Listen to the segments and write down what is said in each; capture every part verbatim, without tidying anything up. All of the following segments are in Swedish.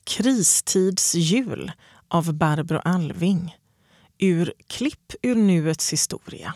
Kristids jul av Barbro Alving. Ur klipp ur nuets historia.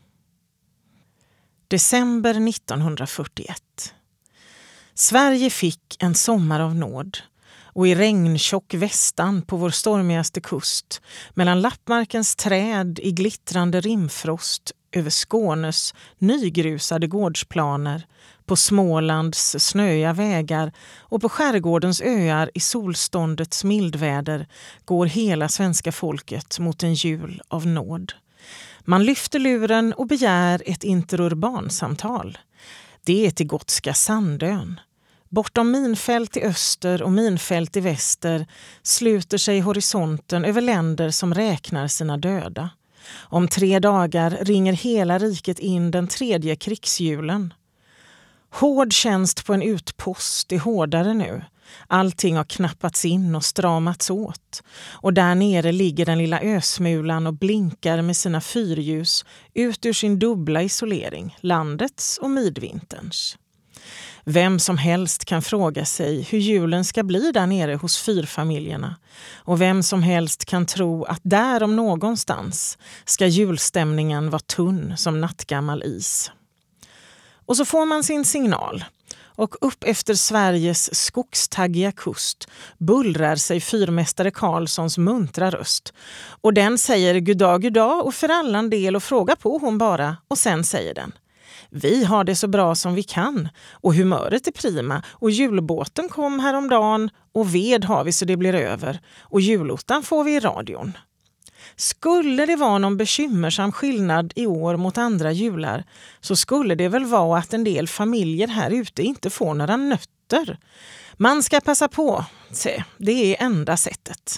December nittonhundrafyrtioett. Sverige fick en sommar av nåd, och i regntjock västan på vår stormigaste kust, mellan Lappmarkens träd i glittrande rimfrost, över Skånes nygrusade gårdsplaner, på Smålands snöiga vägar och på skärgårdens öar i solståndets mildväder går hela svenska folket mot en jul av nåd. Man lyfter luren och begär ett interurbansamtal. Det är till Gotska Sandön. Bortom minfält i öster och minfält i väster sluter sig horisonten över länder som räknar sina döda. Om tre dagar ringer hela riket in den tredje krigsjulen. Hård tjänst på en utpost är hårdare nu. Allting har knappats in och stramats åt. Och där nere ligger den lilla ösmulan och blinkar med sina fyrljus ut ur sin dubbla isolering, landets och midvinterns. Vem som helst kan fråga sig hur julen ska bli där nere hos fyrfamiljerna. Och vem som helst kan tro att där om någonstans ska julstämningen vara tunn som nattgammal is. Och så får man sin signal. Och upp efter Sveriges skogstaggiga kust bullrar sig fyrmästare Karlssons muntra röst. Och den säger goddag, goddag och för allan del och fråga på hon bara. Och sen säger den: vi har det så bra som vi kan och humöret är prima och julbåten kom häromdagen och ved har vi så det blir över och julottan får vi i radion. Skulle det vara någon bekymmersam skillnad i år mot andra jular så skulle det väl vara att en del familjer här ute inte får några nötter. Man ska passa på, se, det är enda sättet.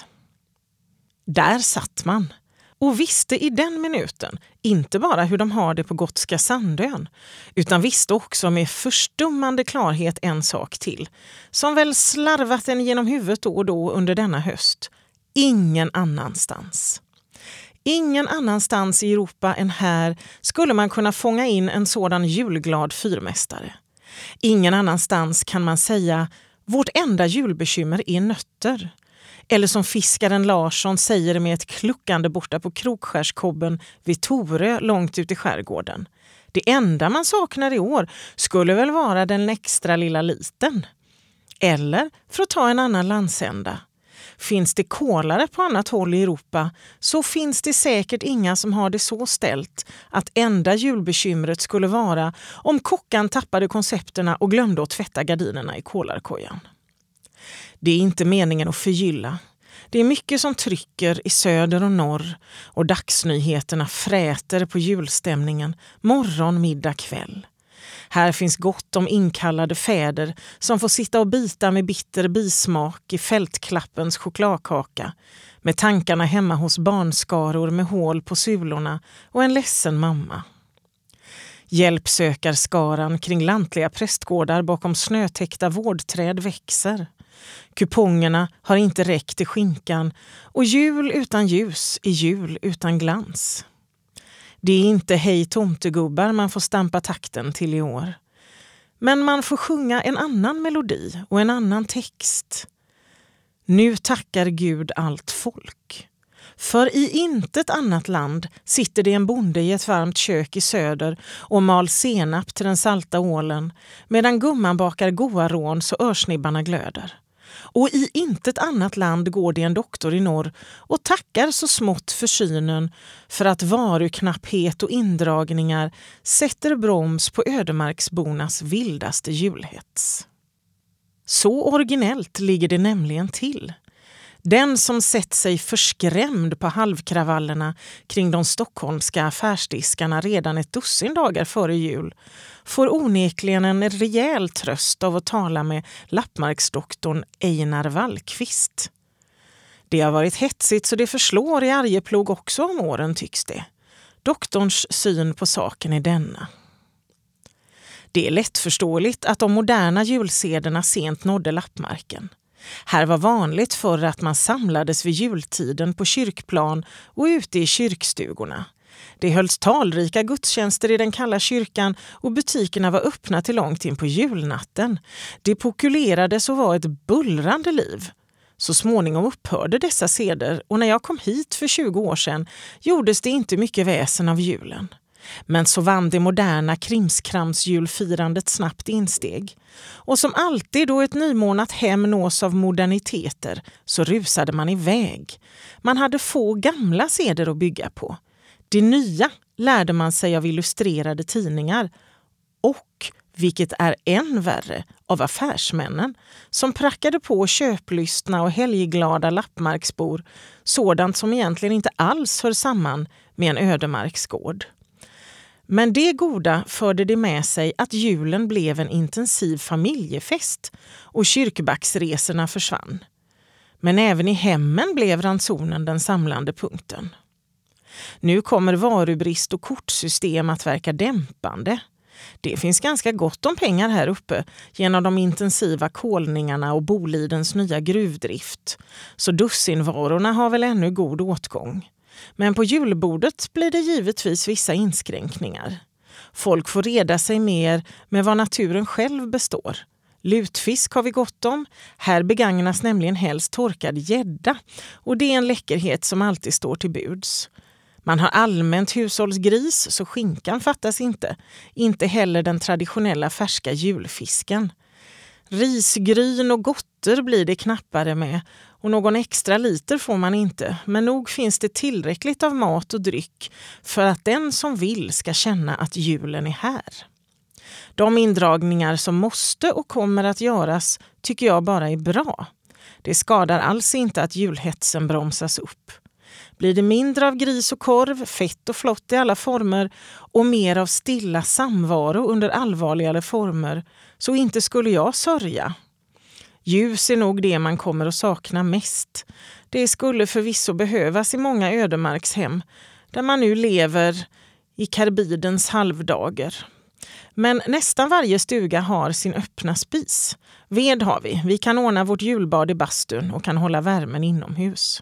Där satt man och visste i den minuten inte bara hur de har det på Gotska Sandön utan visste också med förstummande klarhet en sak till som väl slarvat en genom huvudet då och då under denna höst. Ingen annanstans. Ingen annanstans i Europa än här skulle man kunna fånga in en sådan julglad fyrmästare. Ingen annanstans kan man säga vårt enda julbekymmer är nötter. Eller som fiskaren Larsson säger med ett kluckande borta på Krokskärskobben vid Torö långt ut i skärgården. Det enda man saknar i år skulle väl vara den extra lilla liten. Eller, för att ta en annan landsända, finns det kolare på annat håll i Europa så finns det säkert inga som har det så ställt att enda julbekymret skulle vara om kockan tappade koncepterna och glömde att tvätta gardinerna i kolarkojan. Det är inte meningen att förgylla. Det är mycket som trycker i söder och norr och dagsnyheterna fräter på julstämningen morgon, middag, kväll. Här finns gott om inkallade fäder som får sitta och bita med bitter bismak i fältklappens chokladkaka med tankarna hemma hos barnskaror med hål på sulorna och en ledsen mamma. Hjälpsökarskaran kring lantliga prästgårdar bakom snötäckta vårdträd växer. Kupongerna har inte räckt till skinkan och jul utan ljus är jul utan glans. Det är inte hej tomtegubbar man får stampa takten till i år. Men man får sjunga en annan melodi och en annan text. Nu tackar Gud allt folk. För i intet annat land sitter det en bonde i ett varmt kök i söder och mal senap till den salta ålen medan gumman bakar goa rån så örsnibbarna glöder. Och i intet annat land går det en doktor i norr och tackar så smått för synen för att varuknapphet och indragningar sätter broms på ödemarksbornas vildaste julhets. Så originellt ligger det nämligen till. Den som sett sig förskrämd på halvkravallerna kring de stockholmska affärsdiskarna redan ett dussin dagar före jul får onekligen en rejäl tröst av att tala med Lappmarksdoktorn Einar Wallqvist. Det har varit hetsigt så det förslår i Arjeplog också om åren tycks det. Doktorns syn på saken är denna. Det är lättförståeligt att de moderna julsederna sent nådde Lappmarken. Här var vanligt förr att man samlades vid jultiden på kyrkplan och ute i kyrkstugorna. Det hölls talrika gudstjänster i den kalla kyrkan och butikerna var öppna till långt in på julnatten. Det pokulerades och var ett bullrande liv. Så småningom upphörde dessa seder och när jag kom hit för tjugo år sedan gjordes det inte mycket väsen av julen. Men så vann det moderna krimskramsjulfirandet snabbt insteg. Och som alltid då ett nymornat hem nås av moderniteter så rusade man iväg. Man hade få gamla seder att bygga på. Det nya lärde man sig av illustrerade tidningar och, vilket är än värre, av affärsmännen som prackade på köplystna och helgglada lappmarksbor sådant som egentligen inte alls hör samman med en ödemarksgård. Men det goda förde det med sig att julen blev en intensiv familjefest och kyrkbacksresorna försvann. Men även i hemmen blev ransonen den samlande punkten. Nu kommer varubrist och kortsystem att verka dämpande. Det finns ganska gott om pengar här uppe genom de intensiva kolningarna och Bolidens nya gruvdrift. Så dussinvarorna har väl ännu god åtgång. Men på julbordet blir det givetvis vissa inskränkningar. Folk får reda sig mer med vad naturen själv består. Lutfisk har vi gott om. Här begagnas nämligen helst torkad gädda och det är en läckerhet som alltid står till buds. Man har allmänt hushållsgris så skinkan fattas inte. Inte heller den traditionella färska julfisken. Risgryn och gotter blir det knappare med och någon extra liter får man inte. Men nog finns det tillräckligt av mat och dryck för att den som vill ska känna att julen är här. De indragningar som måste och kommer att göras tycker jag bara är bra. Det skadar alls inte att julhetsen bromsas upp. Blir det mindre av gris och korv, fett och flott i alla former och mer av stilla samvaro under allvarligare former så inte skulle jag sörja. Ljus är nog det man kommer att sakna mest. Det skulle förvisso behövas i många ödemarkshem där man nu lever i karbidens halvdagar. Men nästan varje stuga har sin öppna spis. Ved har vi. Vi kan ordna vårt julbad i bastun och kan hålla värmen inomhus.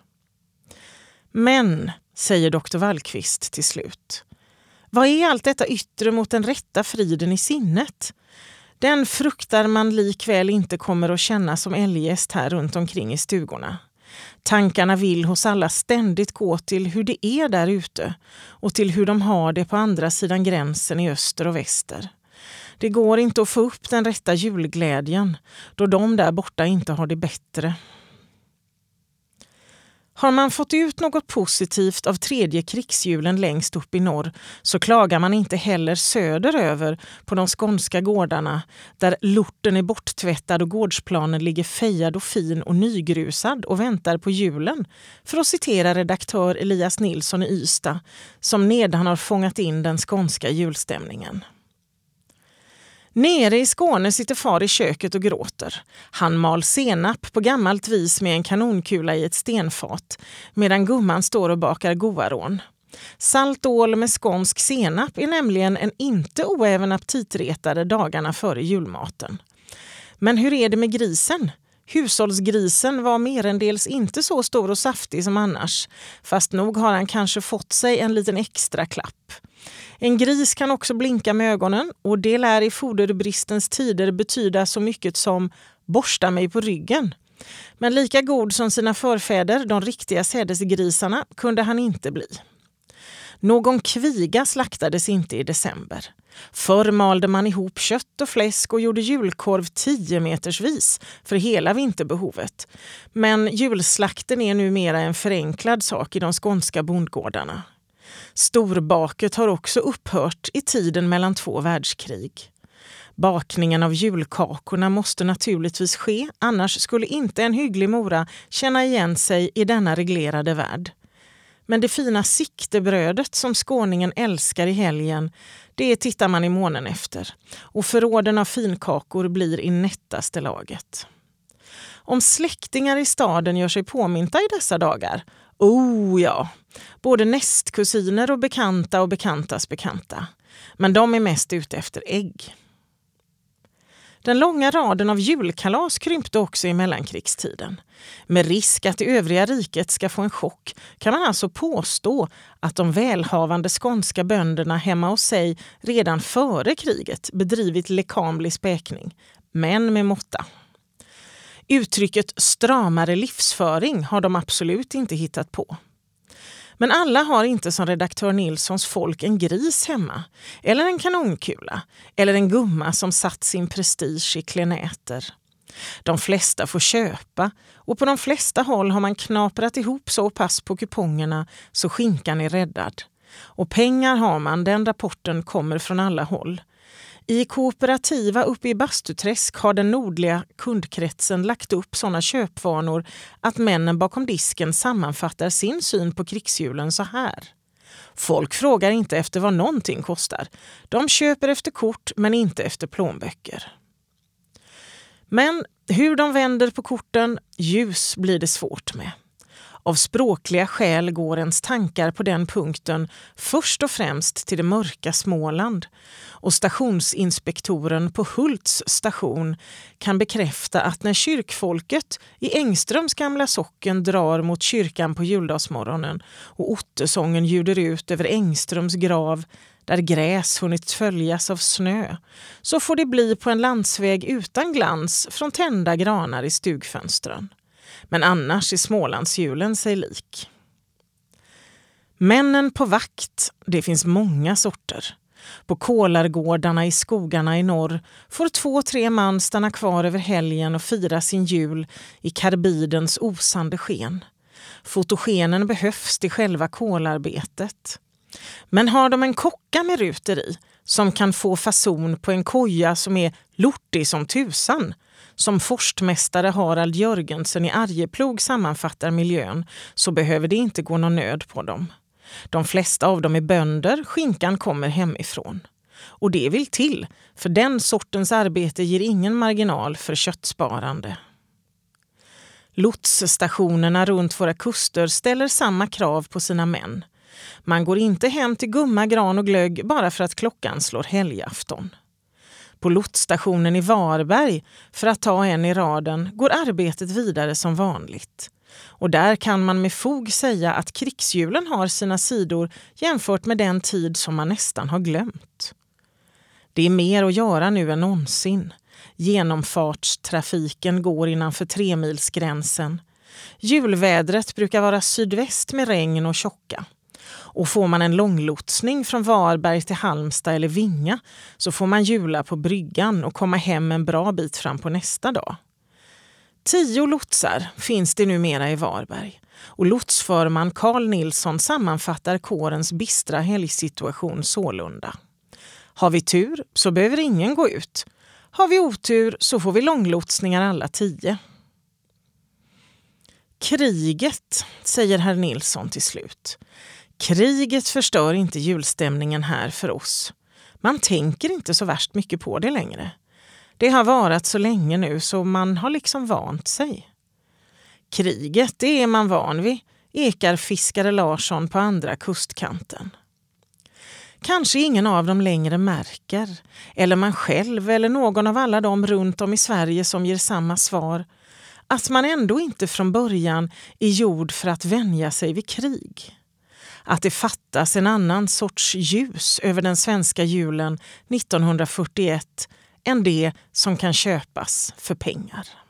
Men, säger doktor Wallqvist till slut, vad är allt detta yttre mot den rätta friden i sinnet? Den fruktar man likväl inte kommer att känna som eljest här runt omkring i stugorna. Tankarna vill hos alla ständigt gå till hur det är där ute och till hur de har det på andra sidan gränsen i öster och väster. Det går inte att få upp den rätta julglädjen då de där borta inte har det bättre. Har man fått ut något positivt av tredje krigsjulen längst upp i norr så klagar man inte heller söderöver på de skånska gårdarna där lorten är borttvättad och gårdsplanen ligger fejad och fin och nygrusad och väntar på julen, för att citera redaktör Elias Nilsson i Ystad som nedan har fångat in den skånska julstämningen. Nere i Skåne sitter far i köket och gråter. Han mal senap på gammalt vis med en kanonkula i ett stenfat medan gumman står och bakar goarån. Salt ål med skånsk senap är nämligen en inte oäven aptitretare dagarna före julmaten. Men hur är det med grisen? Hushållsgrisen var merendels inte så stor och saftig som annars, fast nog har han kanske fått sig en liten extra klapp. En gris kan också blinka med ögonen och det lär i foderbristens tider betyda så mycket som borsta mig på ryggen. Men lika god som sina förfäder, de riktiga sädesgrisarna, kunde han inte bli. Någon kviga slaktades inte i december. Förr malde man ihop kött och fläsk och gjorde julkorv tio metersvis för hela vinterbehovet. Men julslakten är numera en förenklad sak i de skånska bondgårdarna. Storbaket har också upphört i tiden mellan två världskrig. Bakningen av julkakorna måste naturligtvis ske, annars skulle inte en hygglig mora känna igen sig i denna reglerade värld. Men det fina siktebrödet som skåningen älskar i helgen, det tittar man i månen efter. Och förråden av finkakor blir i nättaste laget. Om släktingar i staden gör sig påminta i dessa dagar, oh ja, både nästkusiner och bekanta och bekantas bekanta. Men de är mest ute efter ägg. Den långa raden av julkalas krympte också i mellankrigstiden. Med risk att det övriga riket ska få en chock kan man alltså påstå att de välhavande skånska bönderna hemma hos sig redan före kriget bedrivit lekamlig späkning, men med måtta. Uttrycket stramare livsföring har de absolut inte hittat på. Men alla har inte som redaktör Nilssons folk en gris hemma, eller en kanonkula, eller en gumma som satt sin prestige i klenäter. De flesta får köpa, och på de flesta håll har man knaprat ihop så pass på kupongerna så skinkan är räddad. Och pengar har man, den rapporten kommer från alla håll. I kooperativa uppe i Bastuträsk har den nordliga kundkretsen lagt upp sådana köpvanor att männen bakom disken sammanfattar sin syn på krigsjulen så här. Folk frågar inte efter vad någonting kostar. De köper efter kort men inte efter plånböcker. Men hur de vänder på korten, ljus blir det svårt med. Av språkliga skäl går ens tankar på den punkten först och främst till det mörka Småland. Och stationsinspektoren på Hults station kan bekräfta att när kyrkfolket i Engströms gamla socken drar mot kyrkan på juldagsmorgonen och ottesången ljuder ut över Engströms grav där gräs hunnit följas av snö, så får det bli på en landsväg utan glans från tända granar i stugfönstren. Men annars är Smålandsjulen sig lik. Männen på vakt, det finns många sorter. På Kolargårdarna i skogarna i norr får två, tre man stanna kvar över helgen och fira sin jul i karbidens osande sken. Fotogenen behövs till själva kolarbetet. Men har de en kocka med ruter i som kan få fason på en koja som är lortig som tusan, som forstmästare Harald Jörgensen i Arjeplog sammanfattar miljön, så behöver det inte gå någon nöd på dem. De flesta av dem är bönder, skinkan kommer hemifrån. Och det vill till, för den sortens arbete ger ingen marginal för köttsparande. Lotsstationerna runt våra kuster ställer samma krav på sina män. Man går inte hem till gumma, gran och glögg bara för att klockan slår helgafton. På lotsstationen i Varberg, för att ta en i raden, går arbetet vidare som vanligt. Och där kan man med fog säga att krigsjulen har sina sidor jämfört med den tid som man nästan har glömt. Det är mer att göra nu än någonsin. Genomfartstrafiken går innanför tremilsgränsen. Julvädret brukar vara sydväst med regn och tjocka. Och får man en långlotsning från Varberg till Halmstad eller Vinga så får man jula på bryggan och komma hem en bra bit fram på nästa dag. Tio lotsar finns det numera i Varberg och lotsförman Carl Nilsson sammanfattar kårens bistra helgsituation sålunda. Har vi tur så behöver ingen gå ut. Har vi otur så får vi långlotsningar alla tio. Kriget, säger herr Nilsson till slut. Kriget förstör inte julstämningen här för oss. Man tänker inte så värst mycket på det längre. Det har varit så länge nu så man har liksom vant sig. Kriget, det är man van vid, ekar fiskare Larsson på andra kustkanten. Kanske ingen av dem längre märker, eller man själv eller någon av alla dem runt om i Sverige som ger samma svar, att man ändå inte från början är gjord för att vänja sig vid krig. Att det fattas en annan sorts ljus över den svenska julen nittonhundrafyrtioett än det som kan köpas för pengar.